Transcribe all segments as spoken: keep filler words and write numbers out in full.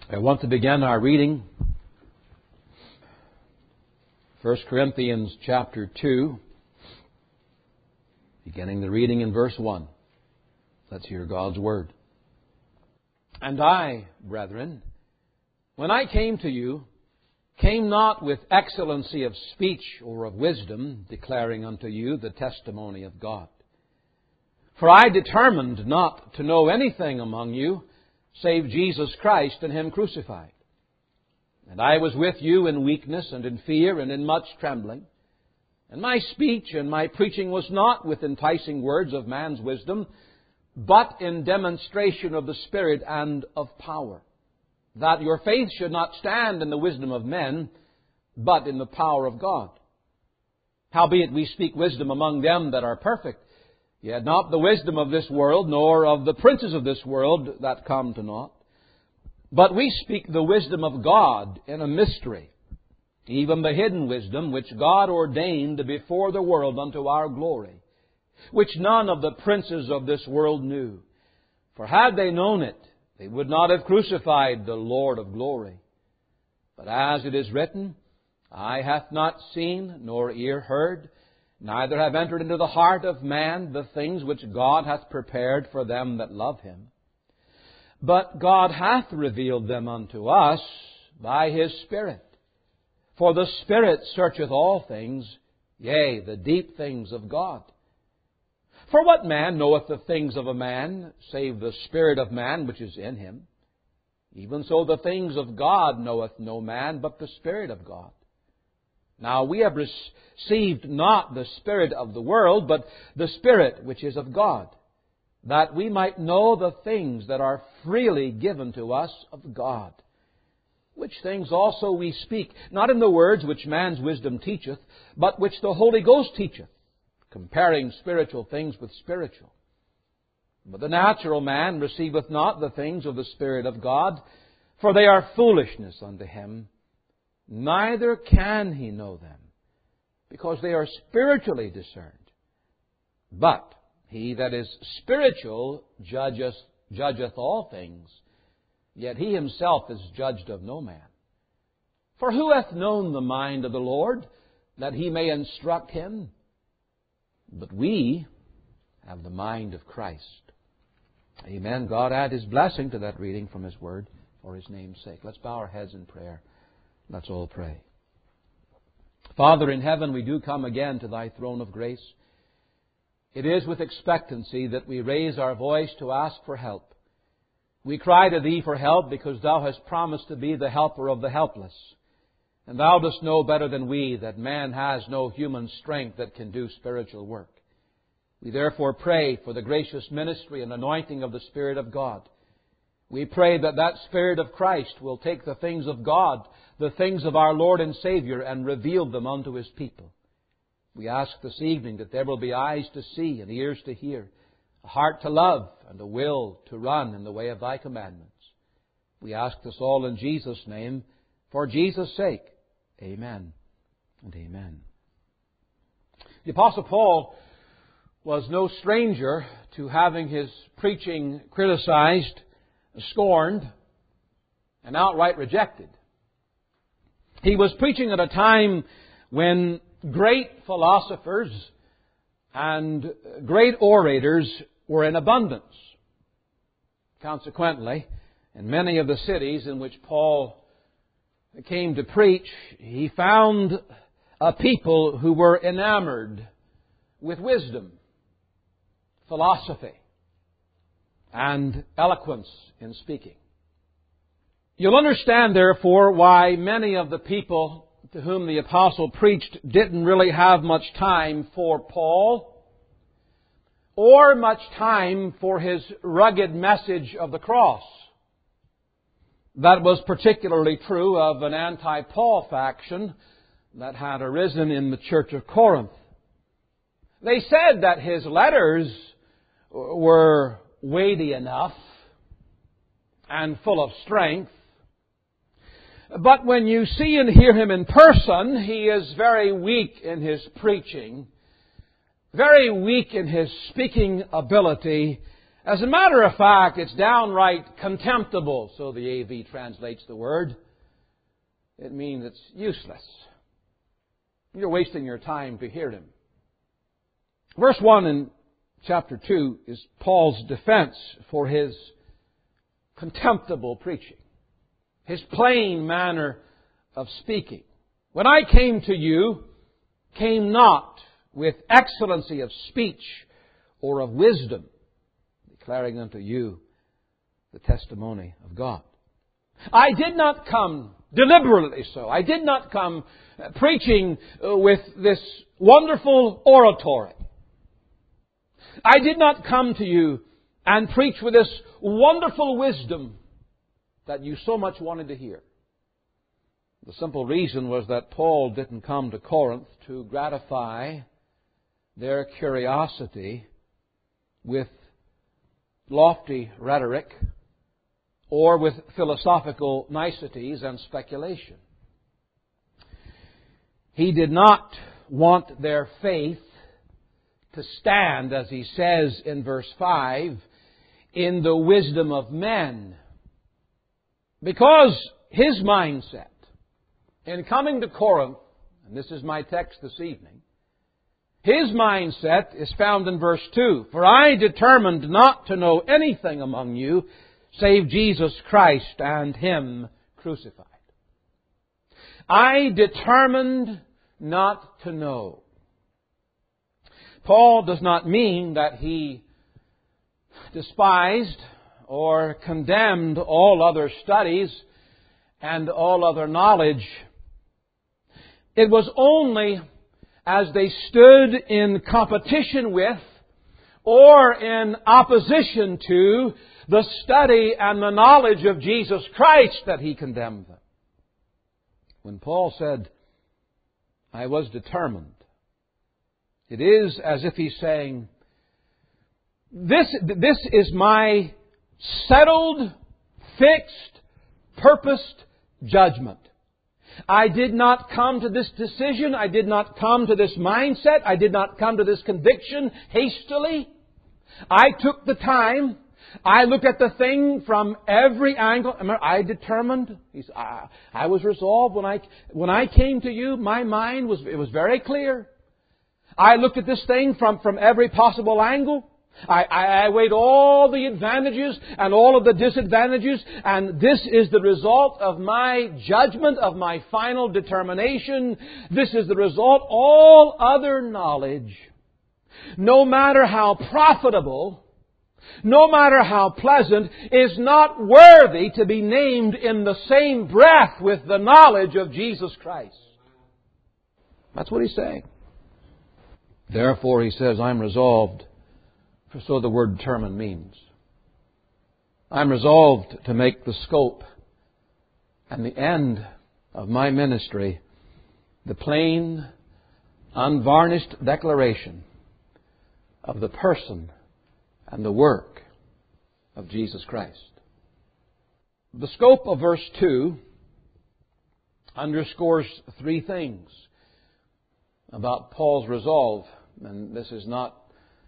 I want to begin our reading, First Corinthians chapter two, beginning the reading in verse one. Let's hear God's Word. And I, brethren, when I came to you, came not with excellency of speech or of wisdom, declaring unto you the testimony of God. For I determined not to know anything among you, save Jesus Christ and Him crucified. And I was with you in weakness and in fear and in much trembling. And my speech and my preaching was not with enticing words of man's wisdom, but in demonstration of the Spirit and of power, that your faith should not stand in the wisdom of men, but in the power of God. Howbeit we speak wisdom among them that are perfect, yet not the wisdom of this world, nor of the princes of this world that come to naught. But we speak the wisdom of God in a mystery, even the hidden wisdom which God ordained before the world unto our glory, which none of the princes of this world knew. For had they known it, they would not have crucified the Lord of glory. But as it is written, eye hath not seen, nor ear heard, neither have entered into the heart of man the things which God hath prepared for them that love Him. But God hath revealed them unto us by His Spirit. For the Spirit searcheth all things, yea, the deep things of God. For what man knoweth the things of a man, save the spirit of man which is in him? Even so the things of God knoweth no man, but the Spirit of God. Now we have received not the spirit of the world, but the Spirit which is of God, that we might know the things that are freely given to us of God. Which things also we speak, not in the words which man's wisdom teacheth, but which the Holy Ghost teacheth, comparing spiritual things with spiritual. But the natural man receiveth not the things of the Spirit of God, for they are foolishness unto him, neither can he know them, because they are spiritually discerned. But he that is spiritual judgeth, judgeth all things, yet he himself is judged of no man. For who hath known the mind of the Lord, that he may instruct him? But we have the mind of Christ. Amen. God add His blessing to that reading from His Word for His name's sake. Let's bow our heads in prayer. Let's all pray. Father in heaven, we do come again to Thy throne of grace. It is with expectancy that we raise our voice to ask for help. We cry to Thee for help because Thou hast promised to be the helper of the helpless. And Thou dost know better than we that man has no human strength that can do spiritual work. We therefore pray for the gracious ministry and anointing of the Spirit of God. We pray that that Spirit of Christ will take the things of God, the things of our Lord and Savior, and reveal them unto His people. We ask this evening that there will be eyes to see and ears to hear, a heart to love and a will to run in the way of Thy commandments. We ask this all in Jesus' name, for Jesus' sake. Amen and amen. The Apostle Paul was no stranger to having his preaching criticized, scorned, and outright rejected. He was preaching at a time when great philosophers and great orators were in abundance. Consequently, in many of the cities in which Paul came to preach, he found a people who were enamored with wisdom, philosophy, and eloquence in speaking. You'll understand, therefore, why many of the people to whom the apostle preached didn't really have much time for Paul or much time for his rugged message of the cross. That was particularly true of an anti-Paul faction that had arisen in the church of Corinth. They said that his letters were weighty enough and full of strength. But when you see and hear him in person, he is very weak in his preaching, very weak in his speaking ability, As a matter of fact, it's downright contemptible, so the A V translates the word. It means it's useless. You're wasting your time to hear Him. Verse one in chapter two is Paul's defense for his contemptible preaching, his plain manner of speaking. When I came to you, came not with excellency of speech or of wisdom, declaring unto you the testimony of God. I did not come deliberately so. I did not come preaching with this wonderful oratory. I did not come to you and preach with this wonderful wisdom that you so much wanted to hear. The simple reason was that Paul didn't come to Corinth to gratify their curiosity with lofty rhetoric or with philosophical niceties and speculation. He did not want their faith to stand, as he says in verse five, in the wisdom of men. Because his mindset in coming to Corinth, and this is my text this evening, his mindset is found in verse two. For I determined not to know anything among you save Jesus Christ and Him crucified. I determined not to know. Paul does not mean that he despised or condemned all other studies and all other knowledge. It was only as they stood in competition with or in opposition to the study and the knowledge of Jesus Christ that he condemned them. When Paul said, I was determined, it is as if he's saying, this, this is my settled, fixed, purposed judgment. I did not come to this decision. I did not come to this mindset. I did not come to this conviction hastily. I took the time. I looked at the thing from every angle. I determined. I, I was resolved when I when I came to you. My mind was it was very clear. I looked at this thing from, from every possible angle. I, I, I weighed all the advantages and all of the disadvantages, and this is the result of my judgment, of my final determination. This is the result. All other knowledge, no matter how profitable, no matter how pleasant, is not worthy to be named in the same breath with the knowledge of Jesus Christ. That's what he's saying. Therefore, he says, I'm resolved. For so the word determined means. I'm resolved to make the scope and the end of my ministry the plain, unvarnished declaration of the person and the work of Jesus Christ. The scope of verse two underscores three things about Paul's resolve. And this is not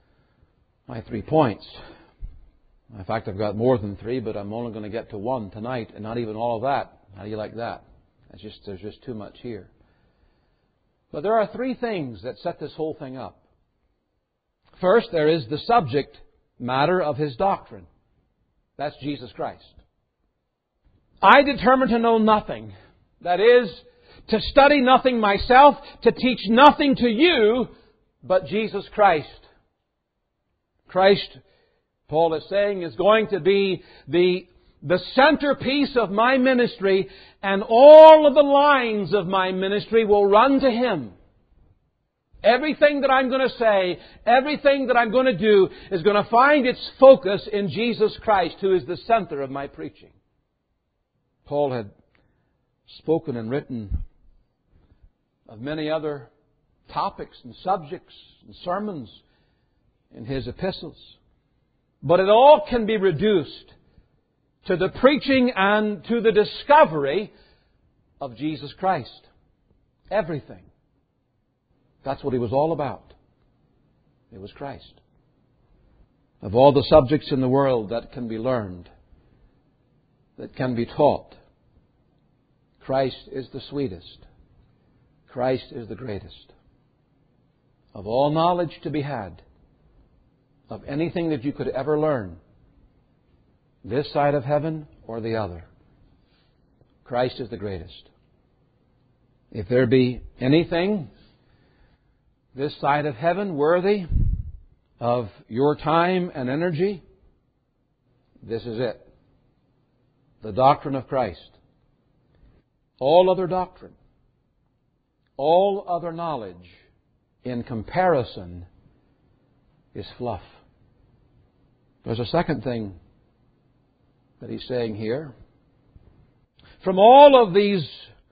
my three points. In fact, I've got more than three, but I'm only going to get to one tonight, and not even all of that. How do you like that? It's just, there's just too much here. But there are three things that set this whole thing up. First, there is the subject matter of his doctrine. That's Jesus Christ. I determined to know nothing. That is, to study nothing myself, to teach nothing to you, but Jesus Christ. Christ, Paul is saying, is going to be the, the centerpiece of my ministry, and all of the lines of my ministry will run to Him. Everything that I'm going to say, everything that I'm going to do is going to find its focus in Jesus Christ, who is the center of my preaching. Paul had spoken and written of many other topics and subjects and sermons in his epistles. But it all can be reduced to the preaching and to the discovery of Jesus Christ. Everything. That's what he was all about. It was Christ. Of all the subjects in the world that can be learned, that can be taught, Christ is the sweetest. Christ is the greatest. Of all knowledge to be had, of anything that you could ever learn, this side of heaven or the other, Christ is the greatest. If there be anything this side of heaven worthy of your time and energy, this is it. The doctrine of Christ. All other doctrine, all other knowledge, in comparison, is fluff. There's a second thing that he's saying here. From all of these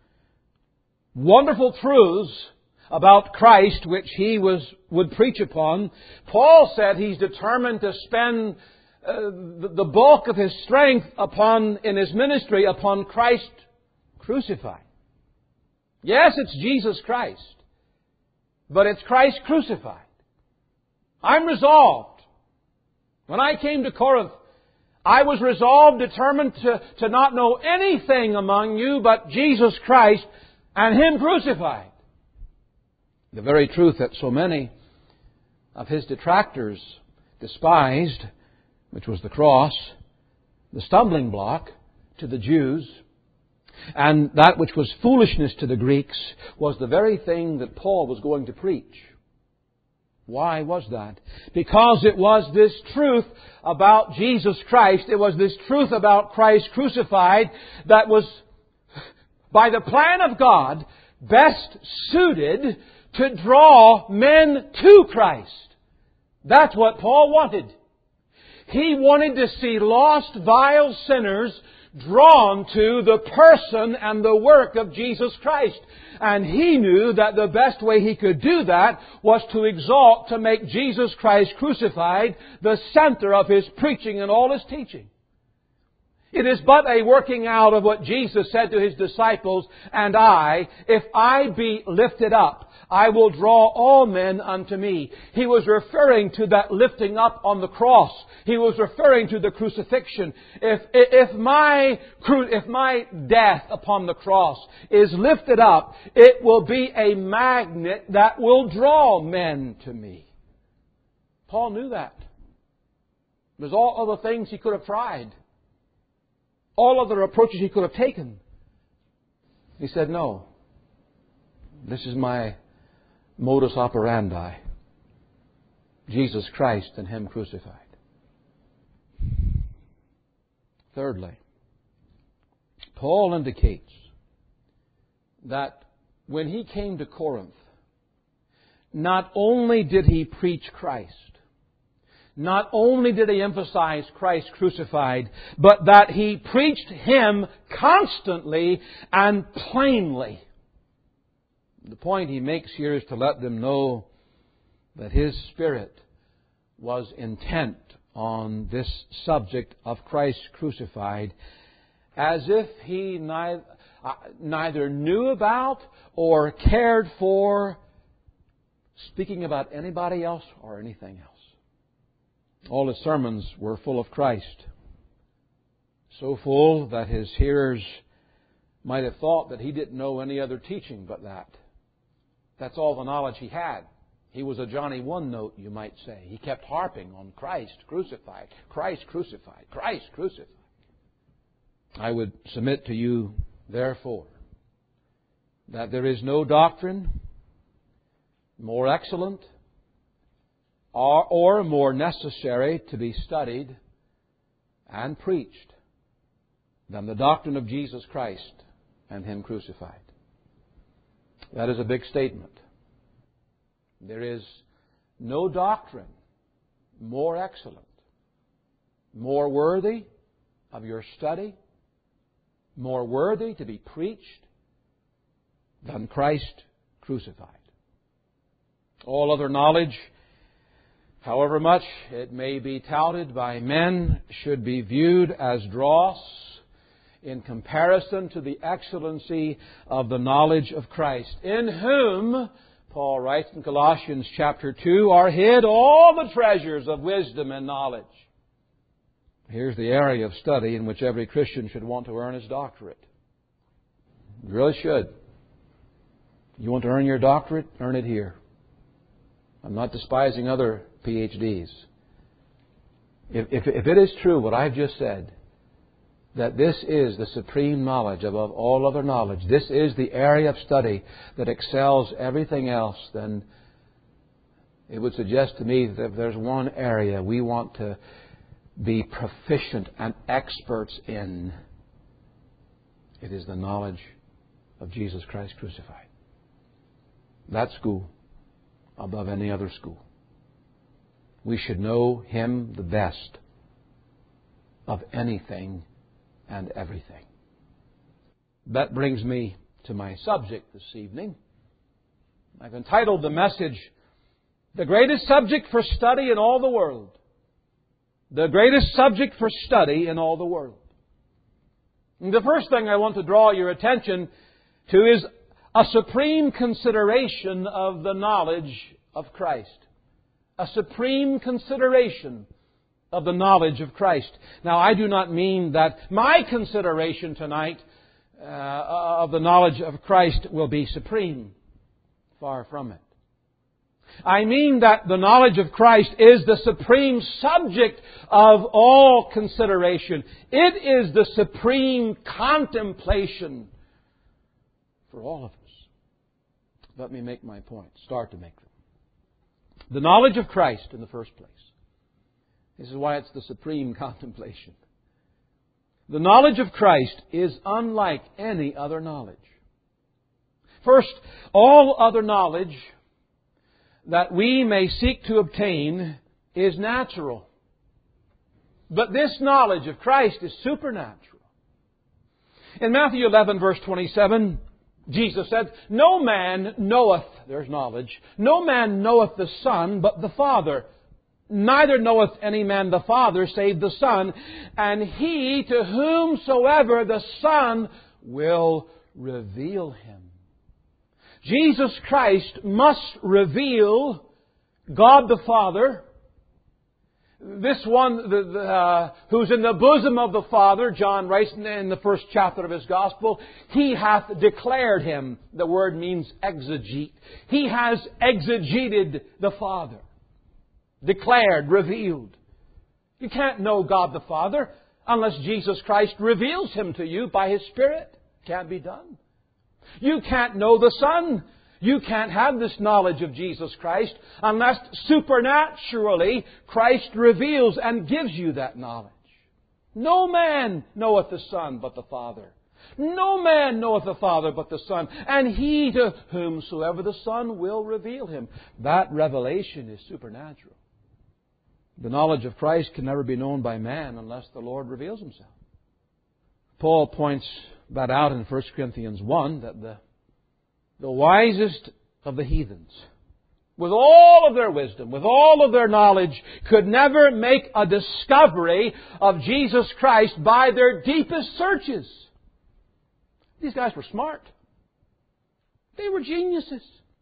wonderful truths about Christ, which he was would preach upon, Paul said he's determined to spend uh, the, the bulk of his strength upon in his ministry upon Christ crucified. Yes, it's Jesus Christ, but it's Christ crucified. I'm resolved. When I came to Corinth, I was resolved, determined to, to not know anything among you but Jesus Christ and Him crucified. The very truth that so many of his detractors despised, which was the cross, the stumbling block to the Jews, and that which was foolishness to the Greeks, was the very thing that Paul was going to preach. Why was that? Because it was this truth about Jesus Christ, it was this truth about Christ crucified that was, by the plan of God, best suited to draw men to Christ. That's what Paul wanted. He wanted to see lost, vile sinners drawn to the person and the work of Jesus Christ. And he knew that the best way he could do that was to exalt, to make Jesus Christ crucified the center of his preaching and all his teaching. It is but a working out of what Jesus said to His disciples, and I, if I be lifted up, I will draw all men unto me. He was referring to that lifting up on the cross. He was referring to the crucifixion. If, if my, if my death upon the cross is lifted up, it will be a magnet that will draw men to me. Paul knew that. There's all other things he could have tried. All other approaches he could have taken. He said, no. This is my modus operandi. Jesus Christ and Him crucified. Thirdly, Paul indicates that when he came to Corinth, not only did he preach Christ, not only did he emphasize Christ crucified, but that he preached Him constantly and plainly. The point he makes here is to let them know that his spirit was intent on this subject of Christ crucified, as if he neither, neither knew about or cared for speaking about anybody else or anything else. All his sermons were full of Christ. So full that his hearers might have thought that he didn't know any other teaching but that. That's all the knowledge he had. He was a Johnny One-Note, you might say. He kept harping on Christ crucified, Christ crucified, Christ crucified. I would submit to you, therefore, that there is no doctrine more excellent Or, or more necessary to be studied and preached than the doctrine of Jesus Christ and Him crucified. That is a big statement. There is no doctrine more excellent, more worthy of your study, more worthy to be preached than Christ crucified. All other knowledge, however much it may be touted by men, should be viewed as dross in comparison to the excellency of the knowledge of Christ, in whom, Paul writes in Colossians chapter two, are hid all the treasures of wisdom and knowledge. Here's the area of study in which every Christian should want to earn his doctorate. You really should. You want to earn your doctorate? Earn it here. I'm not despising other P H Ds. If, if, if it is true what I've just said, that this is the supreme knowledge above all other knowledge, this is the area of study that excels everything else, then it would suggest to me that if there's one area we want to be proficient and experts in, it is the knowledge of Jesus Christ crucified. That school above any other school. We should know Him the best of anything and everything. That brings me to my subject this evening. I've entitled the message, The Greatest Subject for Study in All the World. The greatest subject for study in all the world. And the first thing I want to draw your attention to is a supreme consideration of the knowledge of Christ. A supreme consideration of the knowledge of Christ. Now, I do not mean that my consideration tonight uh, of the knowledge of Christ will be supreme. Far from it. I mean that the knowledge of Christ is the supreme subject of all consideration. It is the supreme contemplation for all of us. Let me make my point. Start to make them. The knowledge of Christ in the first place. This is why it's the supreme contemplation. The knowledge of Christ is unlike any other knowledge. First, all other knowledge that we may seek to obtain is natural. But this knowledge of Christ is supernatural. In Matthew eleven, verse twenty-seven, Jesus said, No man knoweth, there's knowledge, no man knoweth the Son but the Father. Neither knoweth any man the Father save the Son, and he to whomsoever the Son will reveal Him. Jesus Christ must reveal God the Father. This one the, the, uh, who's in the bosom of the Father, John writes in the first chapter of his Gospel, He hath declared Him. The word means exegete. He has exegeted the Father. Declared, revealed. You can't know God the Father unless Jesus Christ reveals Him to you by His Spirit. Can't be done. You can't know the Son. You can't have this knowledge of Jesus Christ unless supernaturally Christ reveals and gives you that knowledge. No man knoweth the Son but the Father. No man knoweth the Father but the Son, and he to whomsoever the Son will reveal Him. That revelation is supernatural. The knowledge of Christ can never be known by man unless the Lord reveals Himself. Paul points that out in First Corinthians one, that the, the wisest of the heathens, with all of their wisdom, with all of their knowledge, could never make a discovery of Jesus Christ by their deepest searches. These guys were smart. They were geniuses.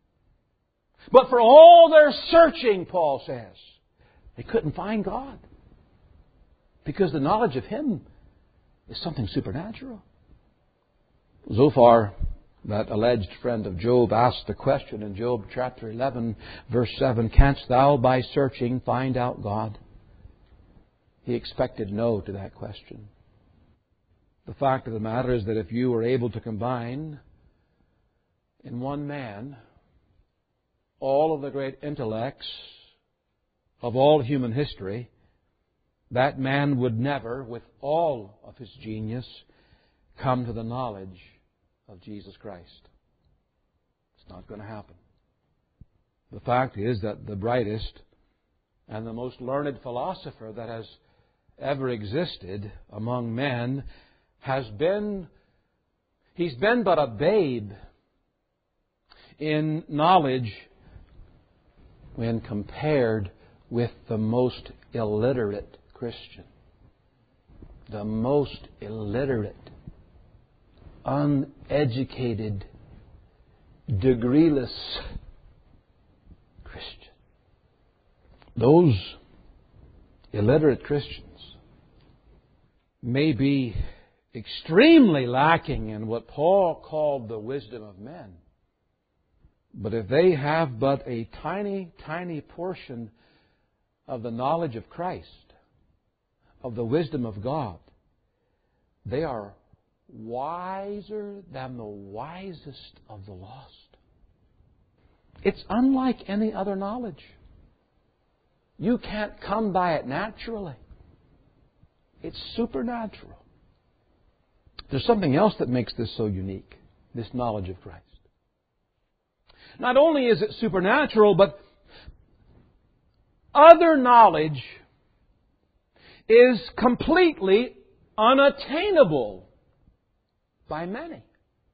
But for all their searching, Paul says, they couldn't find God. Because the knowledge of Him is something supernatural. Zophar, that alleged friend of Job, asked the question in Job chapter eleven, verse seven, Canst thou by searching find out God? He expected no to that question. The fact of the matter is that if you were able to combine in one man all of the great intellects of all human history, that man would never, with all of his genius, come to the knowledge of Jesus Christ. It's not going to happen. The fact is that the brightest and the most learned philosopher that has ever existed among men has been, he's been but a babe in knowledge when compared with the most illiterate Christian. The most illiterate, uneducated, degreeless Those illiterate Christians may be extremely lacking in what Paul called the wisdom of men. But if they have but a tiny, tiny portion of the knowledge of Christ, of the wisdom of God, they are wiser than the wisest of the lost. It's unlike any other knowledge. You can't come by it naturally. It's supernatural. There's something else that makes this so unique, this knowledge of Christ. Not only is it supernatural, but other knowledge is completely unattainable by many.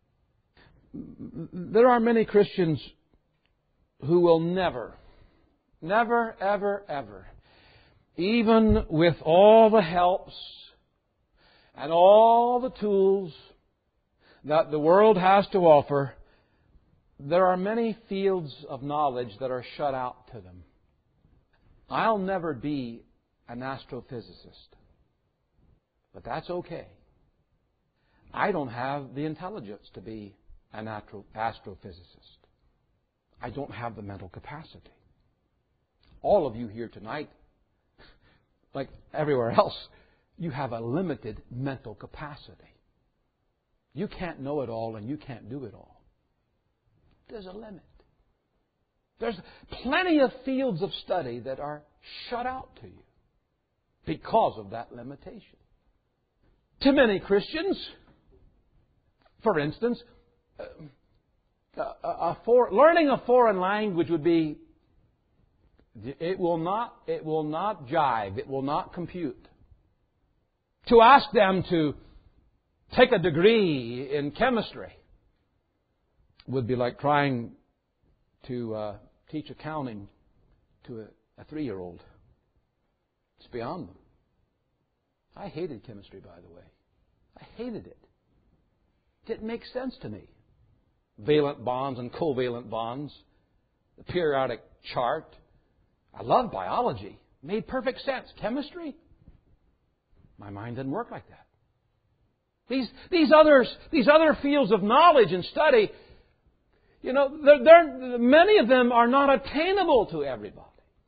There are many Christians who will never, never, ever, ever, even with all the helps and all the tools that the world has to offer, there are many fields of knowledge that are shut out to them. I'll never be an astrophysicist, but that's okay. I don't have the intelligence to be an astrophysicist. I don't have the mental capacity. All of you here tonight, like everywhere else, you have a limited mental capacity. You can't know it all and you can't do it all. There's a limit. There's plenty of fields of study that are shut out to you because of that limitation. To many Christians, for instance, uh, a, a for, learning a foreign language would be, it will not, it will not jive, it will not compute. To ask them to take a degree in chemistry would be like trying to uh, teach accounting to a, a three-year-old. It's beyond them. I hated chemistry, by the way. I hated it. It didn't make sense to me. Valent bonds and covalent bonds, the periodic chart. I loved biology. It made perfect sense. Chemistry? My mind didn't work like that. These, these, others, these other fields of knowledge and study, you know, they're, they're, many of them are not attainable to everybody.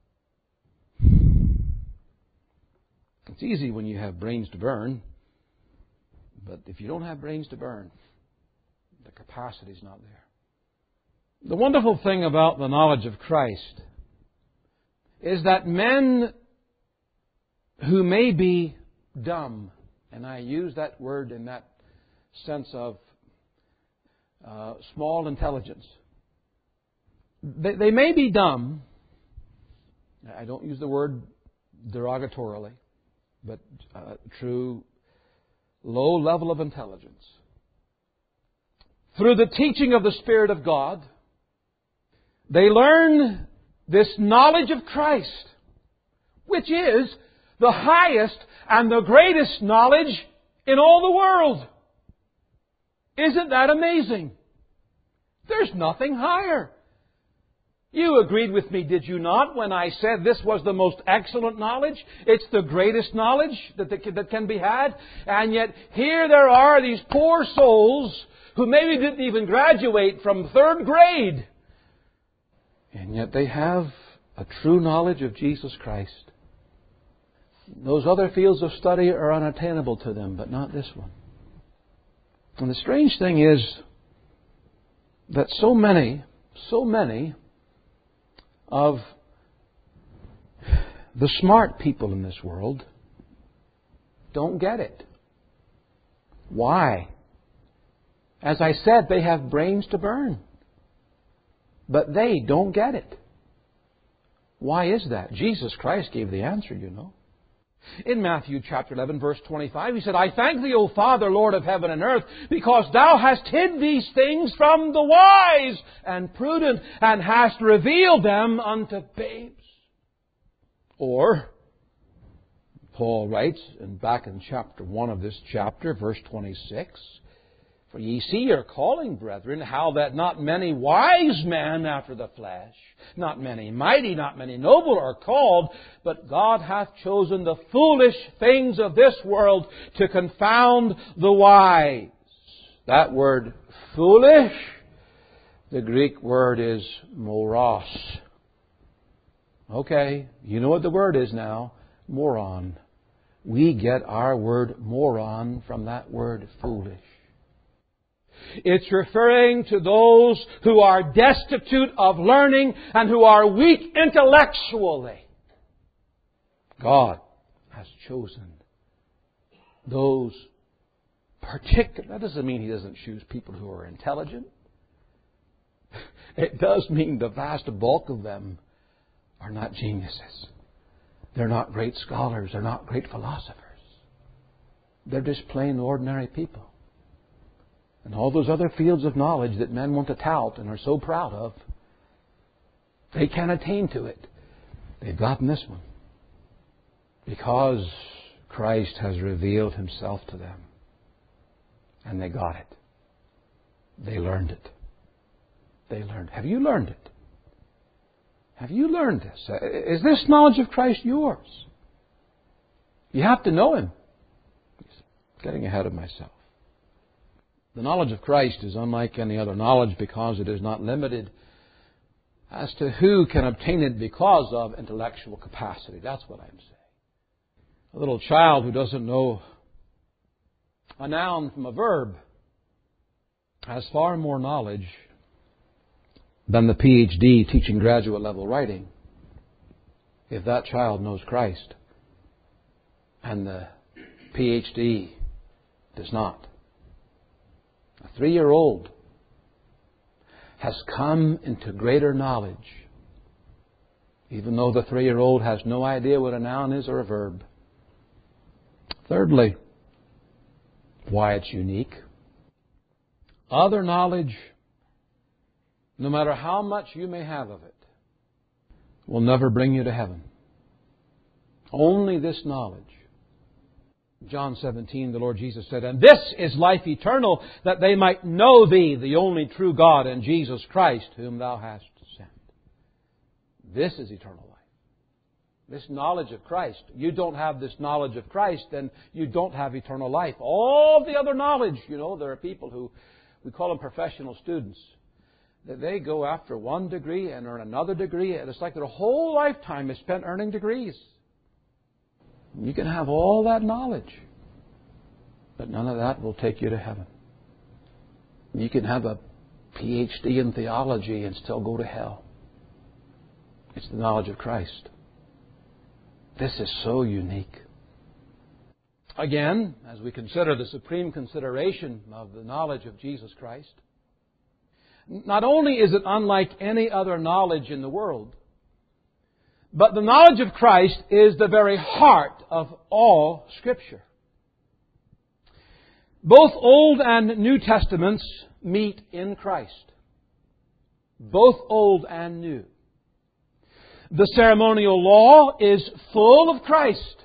It's easy when you have brains to burn, but if you don't have brains to burn, the capacity's not there. The wonderful thing about the knowledge of Christ is that men who may be dumb, and I use that word in that sense of uh, small intelligence. They, they may be dumb. I don't use the word derogatorily, but uh, true low level of intelligence. Through the teaching of the Spirit of God, they learn this knowledge of Christ, which is the highest and the greatest knowledge in all the world. Isn't that amazing? There's nothing higher. You agreed with me, did you not, when I said this was the most excellent knowledge? It's the greatest knowledge that, that can be had. And yet here there are these poor souls who maybe didn't even graduate from third grade. And yet they have a true knowledge of Jesus Christ. Those other fields of study are unattainable to them, but not this one. And the strange thing is that so many, so many of the smart people in this world don't get it. Why? As I said, they have brains to burn. But they don't get it. Why is that? Jesus Christ gave the answer, you know. In Matthew chapter eleven, verse twenty-five, He said, I thank Thee, O Father, Lord of heaven and earth, because Thou hast hid these things from the wise and prudent, and hast revealed them unto babes. Or, Paul writes, and back in chapter one of this chapter, verse twenty-six, For ye see your calling, brethren, how that not many wise men after the flesh, not many mighty, not many noble are called, but God hath chosen the foolish things of this world to confound the wise. That word foolish, the Greek word is moros. Okay, you know what the word is now. Moron. We get our word moron from that word foolish. It's referring to those who are destitute of learning and who are weak intellectually. God has chosen those particular. That doesn't mean He doesn't choose people who are intelligent. It does mean the vast bulk of them are not geniuses. They're not great scholars. They're not great philosophers. They're just plain ordinary people. And all those other fields of knowledge that men want to tout and are so proud of, they can't attain to it. They've gotten this one. Because Christ has revealed Himself to them. And they got it. They learned it. They learned. Have you learned it? Have you learned this? Is this knowledge of Christ yours? You have to know Him. Getting ahead of myself. The knowledge of Christ is unlike any other knowledge because it is not limited as to who can obtain it because of intellectual capacity. That's what I'm saying. A little child who doesn't know a noun from a verb has far more knowledge than the P H D teaching graduate level writing if that child knows Christ and the P H D does not. A three-year-old has come into greater knowledge, even though the three-year-old has no idea what a noun is or a verb. Thirdly, why it's unique. Other knowledge, no matter how much you may have of it, will never bring you to heaven. Only this knowledge. John seventeen, the Lord Jesus said, "And this is life eternal, that they might know Thee, the only true God, and Jesus Christ, whom Thou hast sent." This is eternal life. This knowledge of Christ. You don't have this knowledge of Christ, then you don't have eternal life. All the other knowledge, you know, there are people who, we call them professional students, that they go after one degree and earn another degree, and it's like their whole lifetime is spent earning degrees. You can have all that knowledge, but none of that will take you to heaven. You can have a P H D in theology and still go to hell. It's the knowledge of Christ. This is so unique. Again, as we consider the supreme consideration of the knowledge of Jesus Christ, not only is it unlike any other knowledge in the world, but the knowledge of Christ is the very heart of all Scripture. Both Old and New Testaments meet in Christ. Both Old and New. The ceremonial law is full of Christ.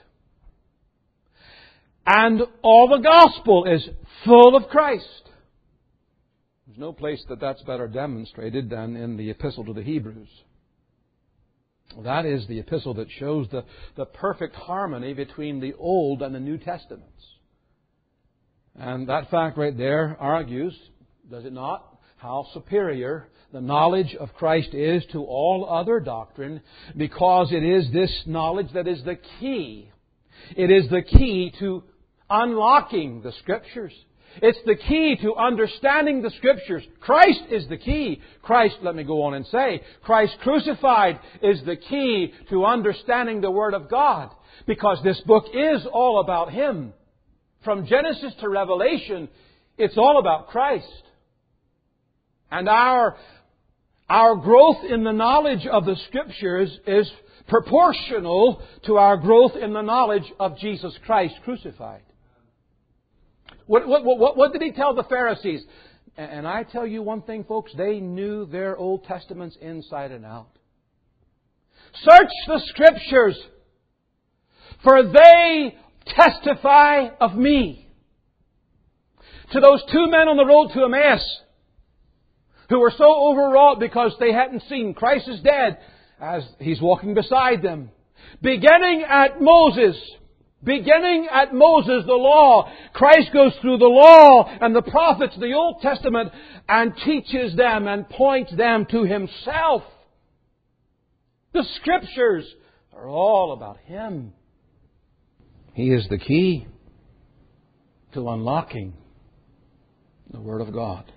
And all the Gospel is full of Christ. There's no place that that's better demonstrated than in the Epistle to the Hebrews. That is the epistle that shows the, the perfect harmony between the Old and the New Testaments. And that fact right there argues, does it not, how superior the knowledge of Christ is to all other doctrine, because it is this knowledge that is the key. It is the key to unlocking the Scriptures. It's the key to understanding the Scriptures. Christ is the key. Christ, let me go on and say, Christ crucified is the key to understanding the Word of God. Because this book is all about Him. From Genesis to Revelation, it's all about Christ. And our, our growth in the knowledge of the Scriptures is proportional to our growth in the knowledge of Jesus Christ crucified. What, what, what, what did He tell the Pharisees? And I tell you one thing, folks, they knew their Old Testaments inside and out. Search the Scriptures, for they testify of me. To those two men on the road to Emmaus who were so overwrought because they hadn't seen Christ is dead as He's walking beside them. Beginning at Moses, beginning at Moses, the law, Christ goes through the law and the prophets, the Old Testament, and teaches them and points them to Himself. The Scriptures are all about Him. He is the key to unlocking the Word of God.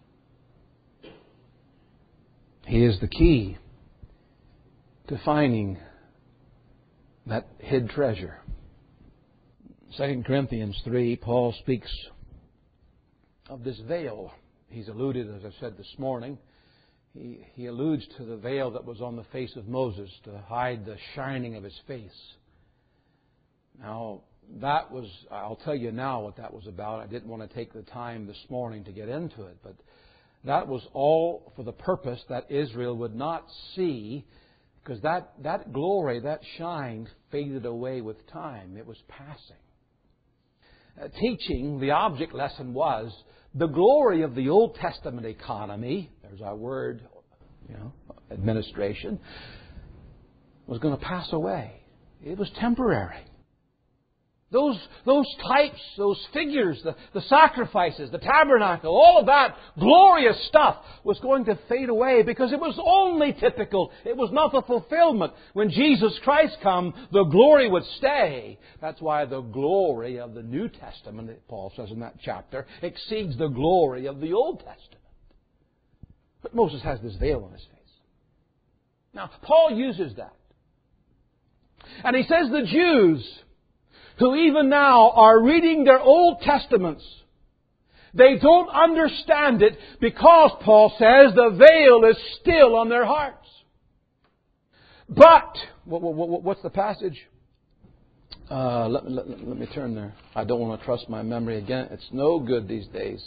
He is the key to finding that hid treasure. Second Corinthians three, Paul speaks of this veil. He's alluded, as I said this morning, he, he alludes to the veil that was on the face of Moses to hide the shining of his face. Now, that was, I'll tell you now what that was about. I didn't want to take the time this morning to get into it, but that was all for the purpose that Israel would not see, because that, that glory, that shine faded away with time. It was passing. Uh, teaching, the object lesson was the glory of the Old Testament economy, there's our word, you know, administration, was going to pass away. It was temporary. Those, those types, those figures, the, the sacrifices, the tabernacle, all of that glorious stuff was going to fade away because it was only typical. It was not the fulfillment. When Jesus Christ come, the glory would stay. That's why the glory of the New Testament, Paul says in that chapter, exceeds the glory of the Old Testament. But Moses has this veil on his face. Now, Paul uses that. And he says the Jews who even now are reading their Old Testaments, they don't understand it because, Paul says, the veil is still on their hearts. But, what, what, what's the passage? Uh, let, let, let me turn there. I don't want to trust my memory again. It's no good these days.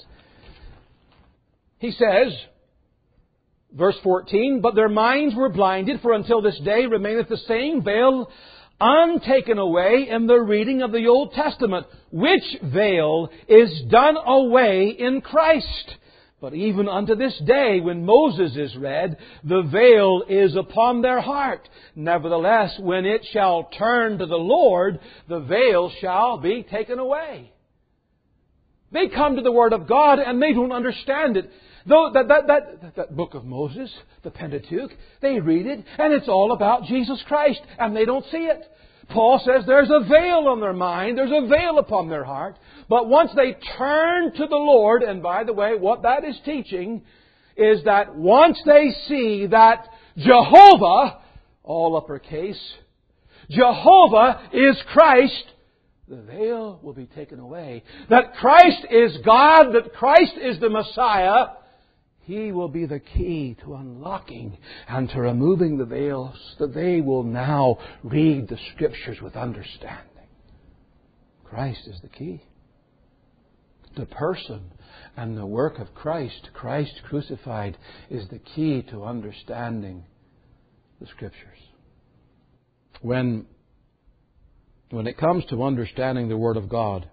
He says, verse fourteen, but their minds were blinded, for until this day remaineth the same veil untaken away in the reading of the Old Testament, which veil is done away in Christ. But even unto this day, when Moses is read, the veil is upon their heart. Nevertheless, when it shall turn to the Lord, the veil shall be taken away. They come to the Word of God and they don't understand it. Though that, that, that, that book of Moses, the Pentateuch, they read it and it's all about Jesus Christ and they don't see it. Paul says there's a veil on their mind, there's a veil upon their heart. But once they turn to the Lord, and by the way, what that is teaching is that once they see that Jehovah, all uppercase, Jehovah is Christ, the veil will be taken away. That Christ is God, that Christ is the Messiah, He will be the key to unlocking and to removing the veils, that they will now read the Scriptures with understanding. Christ is the key. The person and the work of Christ, Christ crucified, is the key to understanding the Scriptures. When, when it comes to understanding the Word of God,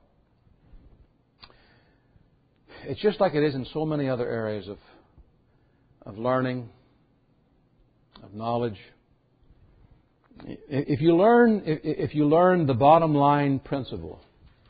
it's just like it is in so many other areas of of learning, of knowledge. If you learn, if you learn the bottom line principle,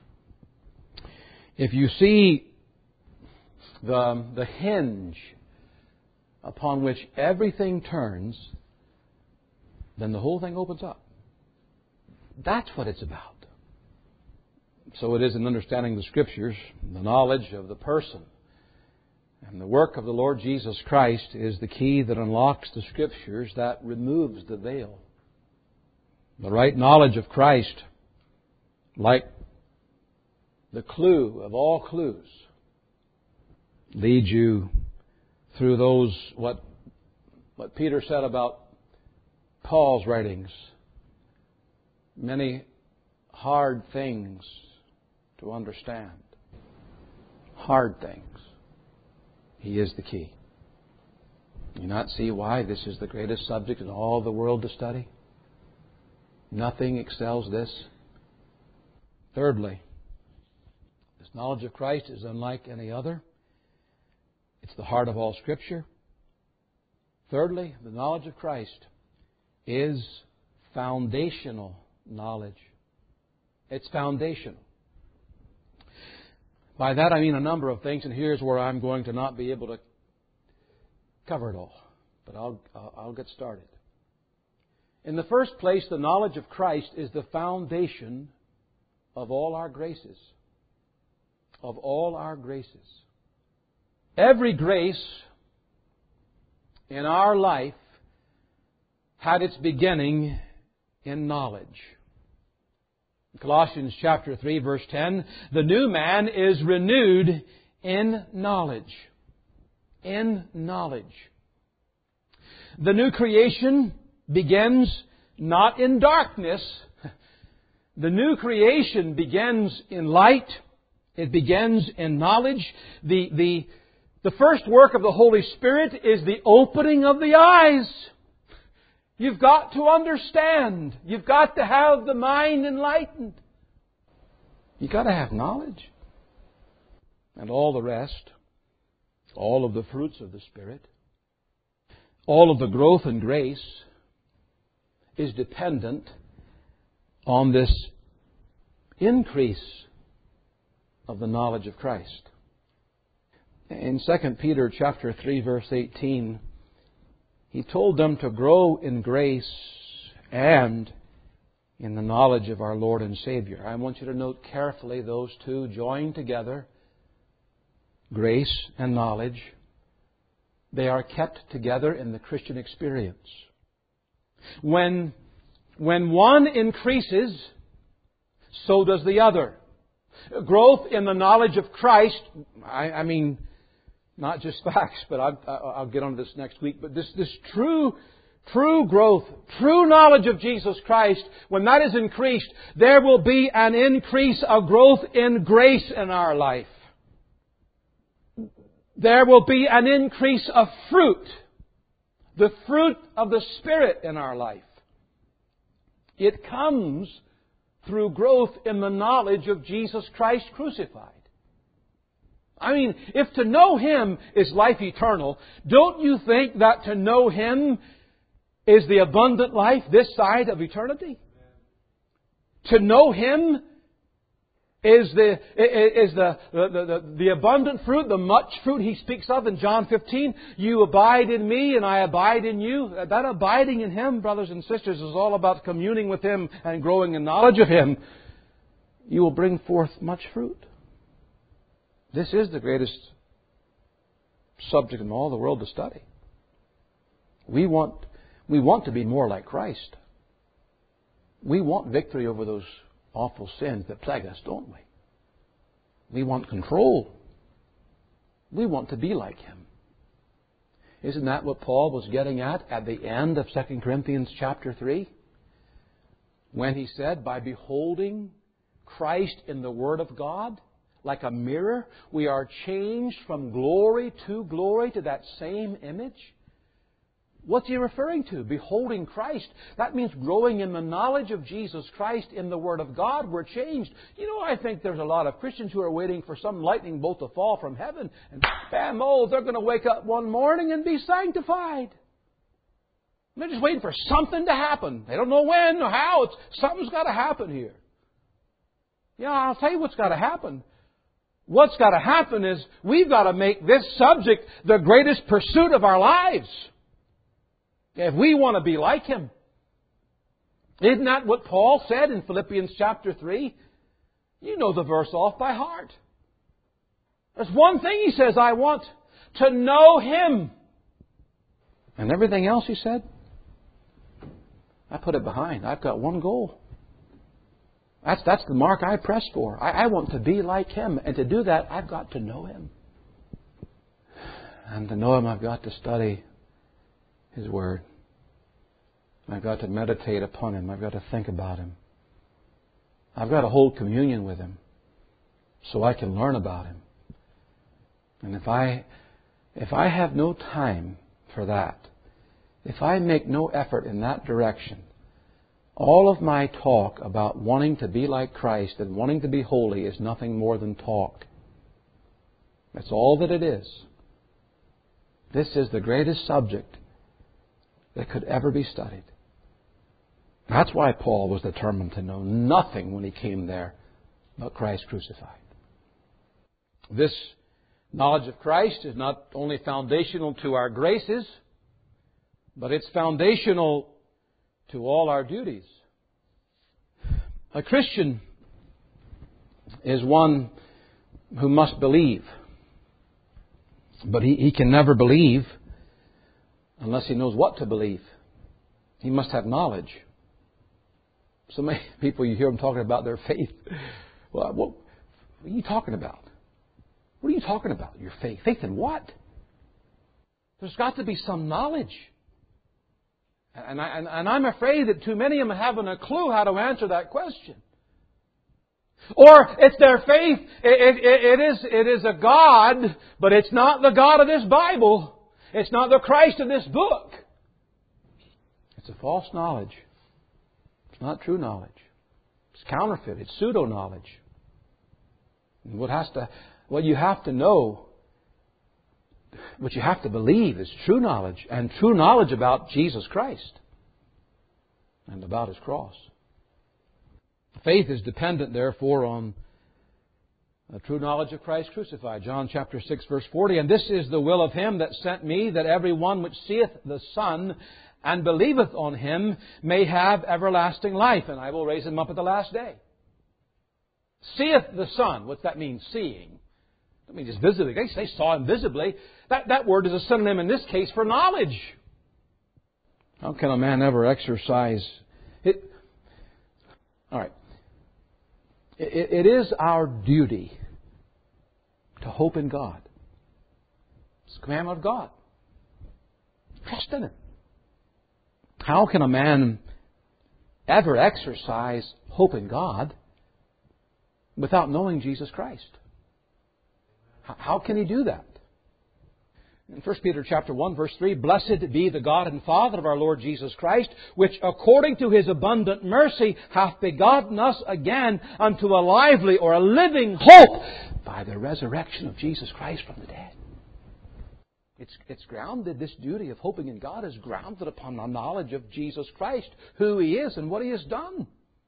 if you see the, the hinge upon which everything turns, then the whole thing opens up. That's what it's about. So it is in understanding the Scriptures, the knowledge of the person. And the work of the Lord Jesus Christ is the key that unlocks the Scriptures, that removes the veil. The right knowledge of Christ, like the clue of all clues, leads you through those, what, what Peter said about Paul's writings, many hard things to understand. Hard things. He is the key. Do you not see why this is the greatest subject in all the world to study? Nothing excels this. Thirdly, the This knowledge of Christ is unlike any other. It's the heart of all Scripture. Thirdly, the knowledge of Christ is foundational knowledge. It's foundational. By that I mean a number of things, and here's where I'm going to not be able to cover it all. But I'll, I'll get started. In the first place, the knowledge of Christ is the foundation of all our graces. Of all our graces. Every grace in our life had its beginning in knowledge. Colossians chapter three, verse ten, the new man is renewed in knowledge. In knowledge. The new creation begins not in darkness. The new creation begins in light. It begins in knowledge. The, the, the first work of the Holy Spirit is the opening of the eyes. You've got to understand. You've got to have the mind enlightened. You've got to have knowledge. And all the rest, all of the fruits of the Spirit, all of the growth and grace is dependent on this increase of the knowledge of Christ. In Second Peter chapter three, verse eighteen, he told them to grow in grace and in the knowledge of our Lord and Savior. I want you to note carefully those two joined together, grace and knowledge. They are kept together in the Christian experience. When, when one increases, so does the other. Growth in the knowledge of Christ, I, I mean, not just facts, but I'll, I'll get on to this next week, but this, this true, true growth, true knowledge of Jesus Christ, when that is increased, there will be an increase of growth in grace in our life. There will be an increase of fruit, the fruit of the Spirit in our life. It comes through growth in the knowledge of Jesus Christ crucified. I mean, if to know Him is life eternal, don't you think that to know Him is the abundant life this side of eternity? To know Him is the is the the, the the abundant fruit, the much fruit He speaks of in John fifteen. You abide in me and I abide in you. That abiding in Him, brothers and sisters, is all about communing with Him and growing in knowledge of Him. You will bring forth much fruit. This is the greatest subject in all the world to study. We want we want to be more like Christ. We want victory over those awful sins that plague us, don't we? We want control. We want to be like Him. Isn't that what Paul was getting at at the end of Second Corinthians chapter three? When he said, by beholding Christ in the Word of God, like a mirror, we are changed from glory to glory to that same image. What's he referring to? Beholding Christ. That means growing in the knowledge of Jesus Christ in the Word of God. We're changed. You know, I think there's a lot of Christians who are waiting for some lightning bolt to fall from heaven. And bam, oh, they're going to wake up one morning and be sanctified. They're just waiting for something to happen. They don't know when or how. It's, something's got to happen here. Yeah, I'll tell you what's got to happen. What's got to happen is we've got to make this subject the greatest pursuit of our lives. If we want to be like Him. Isn't that what Paul said in Philippians chapter three? You know the verse off by heart. There's one thing he says, I want to know Him. And everything else he said, I put it behind. I've got one goal. That's, that's the mark I press for. I, I want to be like Him. And to do that, I've got to know Him. And to know Him, I've got to study His Word. I've got to meditate upon Him. I've got to think about Him. I've got to hold communion with Him so I can learn about Him. And if I, if I have no time for that, if I make no effort in that direction, All of my talk about wanting to be like Christ and wanting to be holy is nothing more than talk. That's all that it is. This is the greatest subject that could ever be studied. That's why Paul was determined to know nothing when he came there but Christ crucified. This knowledge of Christ is not only foundational to our graces, but it's foundational to all our duties. A Christian is one who must believe. But he, he can never believe unless he knows what to believe. He must have knowledge. So many people, you hear them talking about their faith. Well, what, what are you talking about? What are you talking about? Your faith? Faith in what? There's got to be some knowledge. And, I, and, and I'm afraid that too many of them haven't a clue how to answer that question. Or it's their faith. It, it, it, is, it is a God, but it's not the God of this Bible. It's not the Christ of this book. It's a false knowledge. It's not true knowledge. It's counterfeit. It's pseudo-knowledge. And what has to, what you have to know, what you have to believe is true knowledge, and true knowledge about Jesus Christ and about His cross. Faith is dependent, therefore, on a true knowledge of Christ crucified. John chapter six, verse forty. And this is the will of Him that sent me, that every one which seeth the Son and believeth on Him may have everlasting life, and I will raise him up at the last day. Seeth the Son. What's that mean, seeing? That means just visibly. They, they saw Him visibly. That, that word is a synonym in this case for knowledge. How can a man ever exercise it? All right. It, it is our duty to hope in God. It's the commandment of God. Trust in Him. How can a man ever exercise hope in God without knowing Jesus Christ? How can he do that? In First Peter chapter one, verse three, Blessed be the God and Father of our Lord Jesus Christ, which according to His abundant mercy hath begotten us again unto a lively or a living hope by the resurrection of Jesus Christ from the dead. It's, it's grounded, this duty of hoping in God is grounded upon the knowledge of Jesus Christ, who He is and what He has done.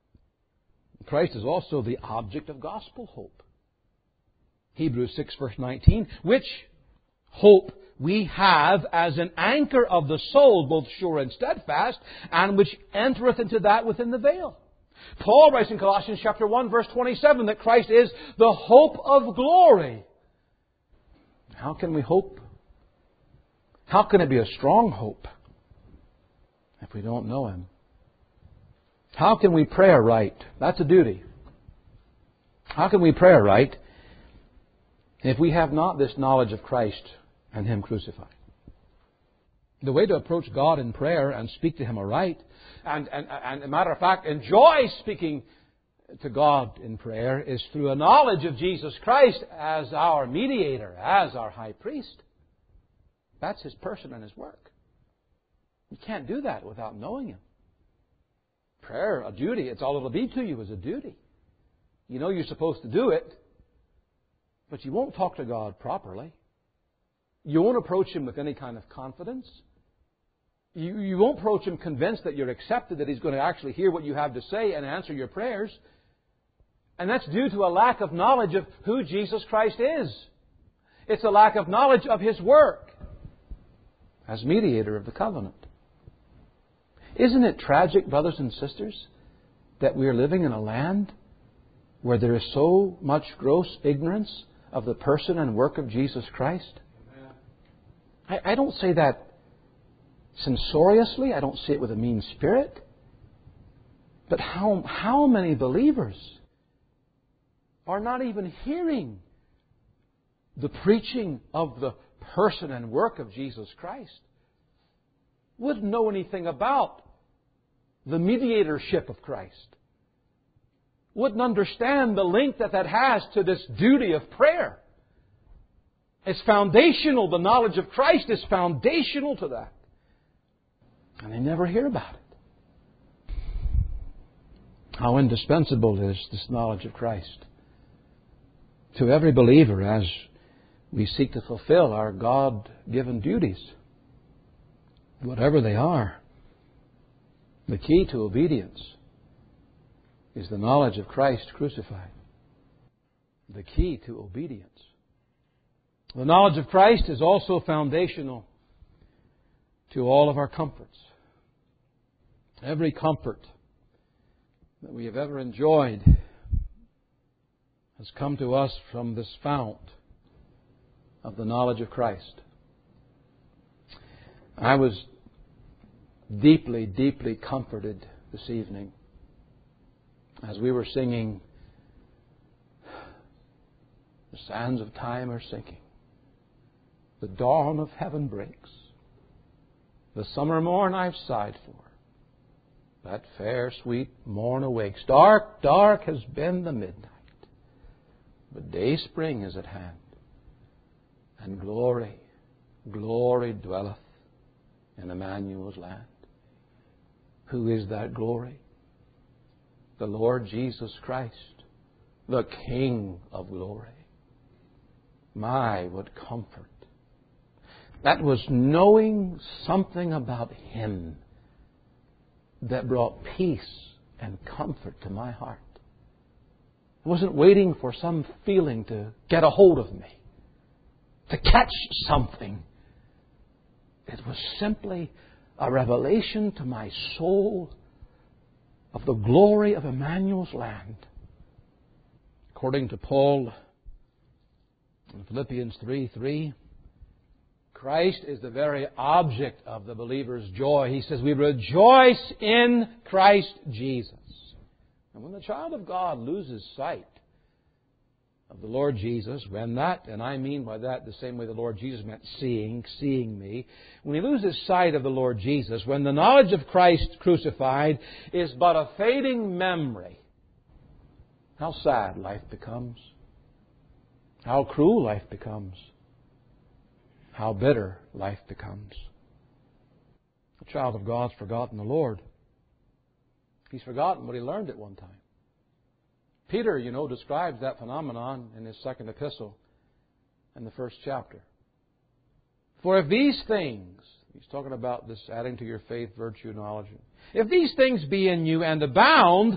Christ is also the object of gospel hope. Hebrews six, verse nineteen, which hope we have as an anchor of the soul, both sure and steadfast, and which entereth into that within the veil. Paul writes in Colossians chapter one, verse twenty-seven, that Christ is the hope of glory. How can we hope? How can it be a strong hope if we don't know Him? How can we pray right? That's a duty. How can we pray right if we have not this knowledge of Christ and Him crucified? The way to approach God in prayer and speak to Him aright, and, and, and, as a matter of fact, enjoy speaking to God in prayer, is through a knowledge of Jesus Christ as our mediator, as our high priest. That's His person and His work. You can't do that without knowing Him. Prayer, a duty, it's all it'll be to you is a duty. You know you're supposed to do it, but you won't talk to God properly. You won't approach Him with any kind of confidence. You, you won't approach Him convinced that you're accepted, that He's going to actually hear what you have to say and answer your prayers. And that's due to a lack of knowledge of who Jesus Christ is. It's a lack of knowledge of His work as mediator of the covenant. Isn't it tragic, brothers and sisters, that we are living in a land where there is so much gross ignorance of the person and work of Jesus Christ? I, I don't say that censoriously. I don't say it with a mean spirit. But how, how many believers are not even hearing the preaching of the person and work of Jesus Christ? Wouldn't know anything about the mediatorship of Christ. Wouldn't understand the link that that has to this duty of prayer. It's foundational. The knowledge of Christ is foundational to that. And they never hear about it. How indispensable is this knowledge of Christ to every believer as we seek to fulfill our God-given duties, whatever they are. The key to obedience is the knowledge of Christ crucified. The key to obedience. The knowledge of Christ is also foundational to all of our comforts. Every comfort that we have ever enjoyed has come to us from this fount of the knowledge of Christ. I was deeply, deeply comforted this evening as we were singing, "The sands of time are sinking. The dawn of heaven breaks. The summer morn I've sighed for. That fair, sweet morn awakes. Dark, dark has been the midnight. But day spring is at hand. And glory, glory dwelleth in Emmanuel's land." Who is that glory? The Lord Jesus Christ, the King of glory. My, what comfort. That was knowing something about Him that brought peace and comfort to my heart. I wasn't waiting for some feeling to get a hold of me, to catch something. It was simply a revelation to my soul of the glory of Emmanuel's land. According to Paul in Philippians three three, Christ is the very object of the believer's joy. He says, we rejoice in Christ Jesus. And when the child of God loses sight of the Lord Jesus, when that, and I mean by that the same way the Lord Jesus meant seeing, seeing me, when he loses sight of the Lord Jesus, when the knowledge of Christ crucified is but a fading memory, how sad life becomes. How cruel life becomes. How bitter life becomes. The child of God's forgotten the Lord. He's forgotten what he learned at one time. Peter, you know, describes that phenomenon in his second epistle in the first chapter. For if these things, he's talking about this adding to your faith, virtue, knowledge. If these things be in you and abound,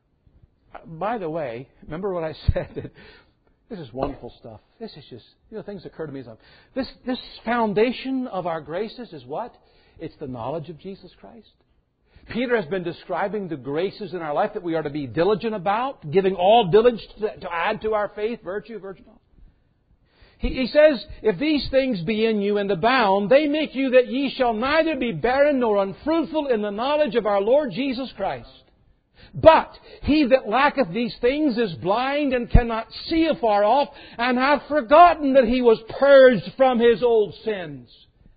by the way, remember what I said that this is wonderful stuff. This is just, you know, things occur to me. This, this foundation of our graces is what? It's the knowledge of Jesus Christ. Peter has been describing the graces in our life that we are to be diligent about, giving all diligence to, to add to our faith, virtue, virtue. He, he says, if these things be in you and abound, they make you that ye shall neither be barren nor unfruitful in the knowledge of our Lord Jesus Christ. But he that lacketh these things is blind and cannot see afar off, and hath forgotten that he was purged from his old sins.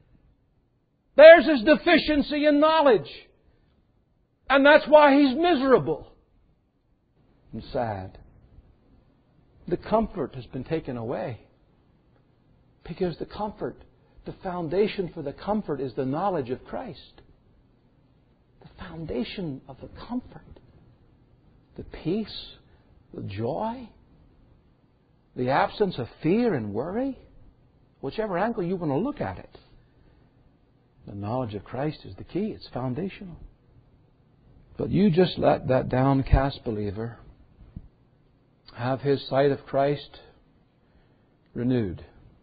There's his deficiency in knowledge. And that's why he's miserable and sad. The comfort has been taken away. Because the comfort, the foundation for the comfort is the knowledge of Christ. The foundation of the comfort. The peace, the joy, the absence of fear and worry, whichever angle you want to look at it. The knowledge of Christ is the key. It's foundational. But you just let that downcast believer have his sight of Christ renewed.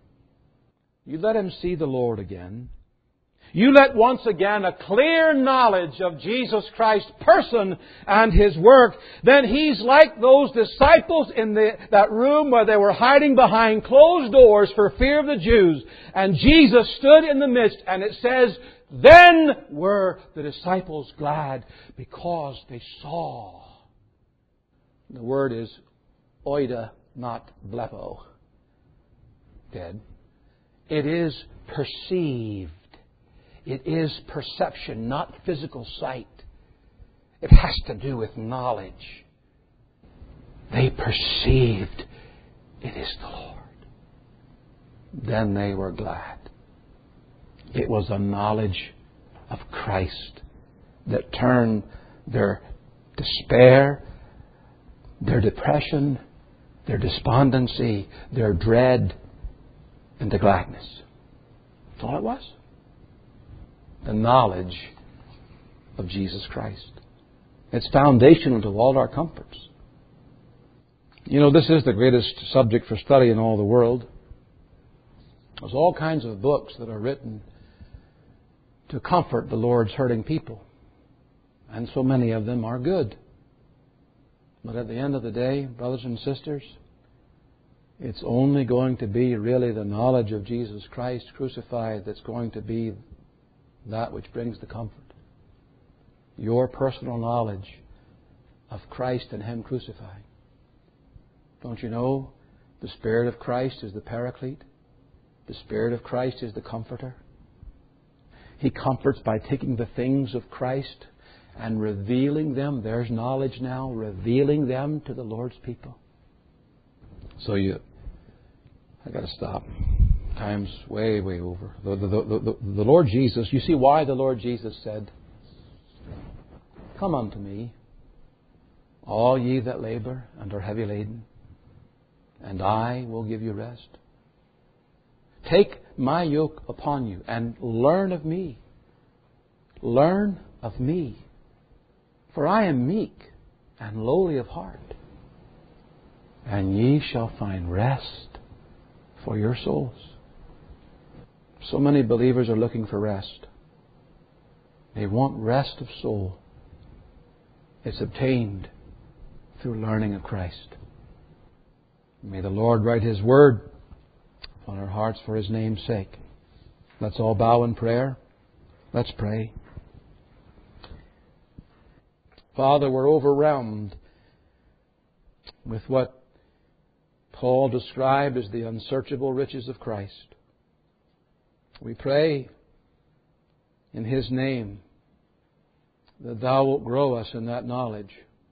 You let him see the Lord again. You let once again a clear knowledge of Jesus Christ's person and His work. Then he's like those disciples in the, that room where they were hiding behind closed doors for fear of the Jews. And Jesus stood in the midst, and it says, then were the disciples glad because they saw. The word is oida, not blepo. Dead. It is perceived. It is perception, not physical sight. It has to do with knowledge. They perceived it is the Lord. Then they were glad. It was a knowledge of Christ that turned their despair their depression, their despondency, their dread, into gladness. That's all it was. The knowledge of Jesus Christ. It's foundational to all our comforts. You know, this is the greatest subject for study in all the world. There's all kinds of books that are written to comfort the Lord's hurting people. And so many of them are good. But at the end of the day, brothers and sisters, it's only going to be really the knowledge of Jesus Christ crucified that's going to be that which brings the comfort. Your personal knowledge of Christ and Him crucified. Don't you know the Spirit of Christ is the Paraclete? The Spirit of Christ is the Comforter. He comforts by taking the things of Christ and revealing them. There's knowledge now, revealing them to the Lord's people. So you, I got to stop. Time's way, way over. The, the, the, the, the Lord Jesus, you see why the Lord Jesus said, "Come unto me, all ye that labor and are heavy laden, and I will give you rest. Take my yoke upon you and learn of me. Learn of me. For I am meek and lowly of heart, and ye shall find rest for your souls." So many believers are looking for rest. They want rest of soul. It's obtained through learning of Christ. May the Lord write His Word on our hearts for His name's sake. Let's all bow in prayer. Let's pray. Father, we're overwhelmed with what Paul described as the unsearchable riches of Christ. We pray in His name that Thou wilt grow us in that knowledge.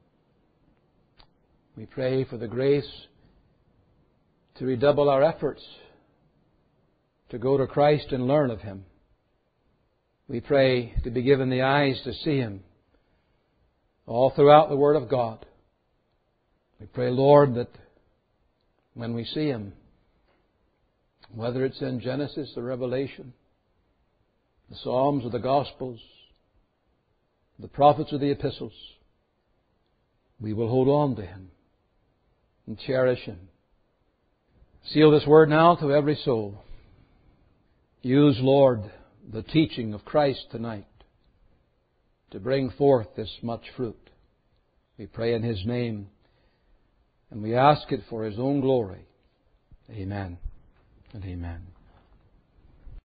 We pray for the grace to redouble our efforts to go to Christ and learn of Him. We pray to be given the eyes to see Him all throughout the Word of God. We pray, Lord, that when we see Him, whether it's in Genesis or Revelation, the Psalms or the Gospels, the prophets or the epistles, we will hold on to Him and cherish Him. Seal this Word now to every soul. Use, Lord, the teaching of Christ tonight to bring forth this much fruit. We pray in His name, and we ask it for His own glory. Amen and amen.